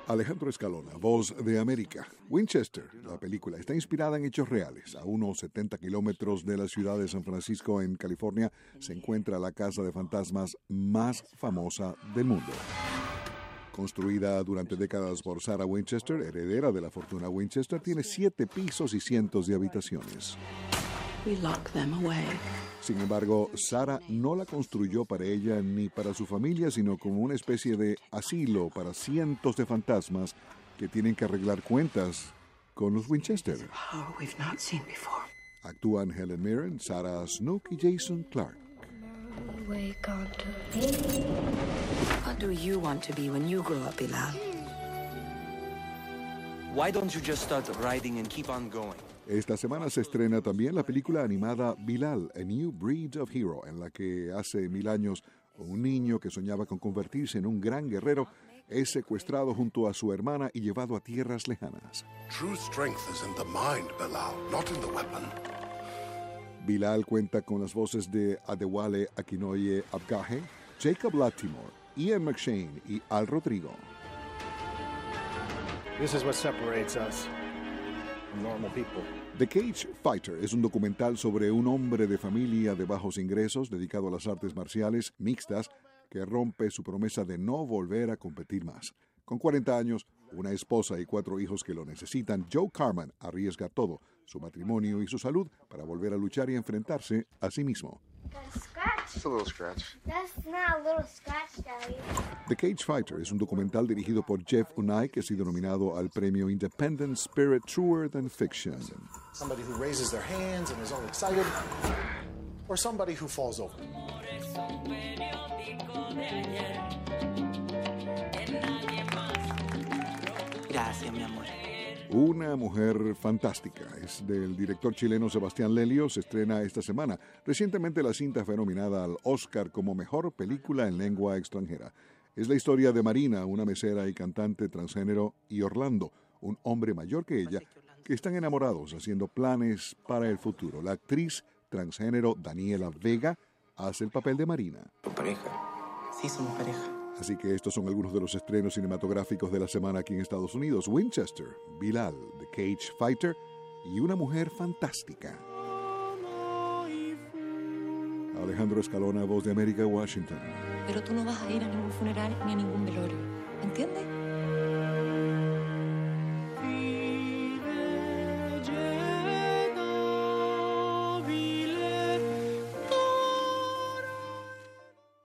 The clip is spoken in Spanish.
Alejandro Escalona, Voz de América. Winchester, la película, está inspirada en hechos reales. A unos 70 kilómetros de la ciudad de San Francisco, en California, se encuentra la casa de fantasmas más famosa del mundo. Construida durante décadas por Sarah Winchester, heredera de la fortuna Winchester, tiene 7 pisos y cientos de habitaciones. We lock them away. Sin embargo, Sarah no la construyó para ella ni para su familia, sino como una especie de asilo para cientos de fantasmas que tienen que arreglar cuentas con los Winchester. Power we've not seen before. Actúan Helen Mirren, Sarah Snook y Jason Clarke. What do you want to be when you grow up, Bilal? Why don't you just start writing and keep on going? Esta semana se estrena también la película animada Bilal, A New Breed of Hero, en la que hace 1000 años un niño que soñaba con convertirse en un gran guerrero es secuestrado junto a su hermana y llevado a tierras lejanas. True strength is in the mind, Bilal, not in the weapon. Bilal cuenta con las voces de Adewale Akinoye Abgahe, Jacob Latimore, Ian McShane y Al Rodrigo. This is what separates us from normal people. The Cage Fighter es un documental sobre un hombre de familia de bajos ingresos dedicado a las artes marciales mixtas que rompe su promesa de no volver a competir más. Con 40 años, una esposa y 4 hijos que lo necesitan, Joe Carman arriesga todo, su matrimonio y su salud, para volver a luchar y enfrentarse a sí mismo. Just a little scratch. That's not a little scratch, Daddy. The Cage Fighter es un documental dirigido por Jeff Unai que ha sido nominado al premio Independent Spirit Truer Than Fiction. Somebody who raises their hands and is all excited, or somebody who falls over. Gracias, mi amor. Una mujer fantástica. Es del director chileno Sebastián Lelio. Se estrena esta semana. Recientemente la cinta fue nominada al Oscar como Mejor Película en Lengua Extranjera. Es la historia de Marina, una mesera y cantante transgénero, y Orlando, un hombre mayor que ella, que están enamorados haciendo planes para el futuro. La actriz transgénero Daniela Vega hace el papel de Marina. ¿Tu pareja? Sí, somos pareja. Así que estos son algunos de los estrenos cinematográficos de la semana aquí en Estados Unidos. Winchester, Bilal, The Cage Fighter y Una Mujer Fantástica. Alejandro Escalona, Voz de América, Washington. Pero tú no vas a ir a ningún funeral ni a ningún velorio, ¿entiendes?